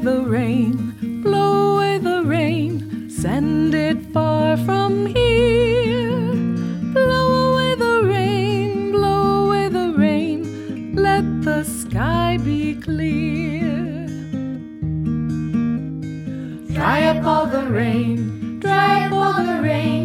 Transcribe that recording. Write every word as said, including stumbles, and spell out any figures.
the rain, blow away the rain, send it far from here. Blow away the rain, blow away the rain, let the sky be clear. Dry up all the rain, dry up all the rain,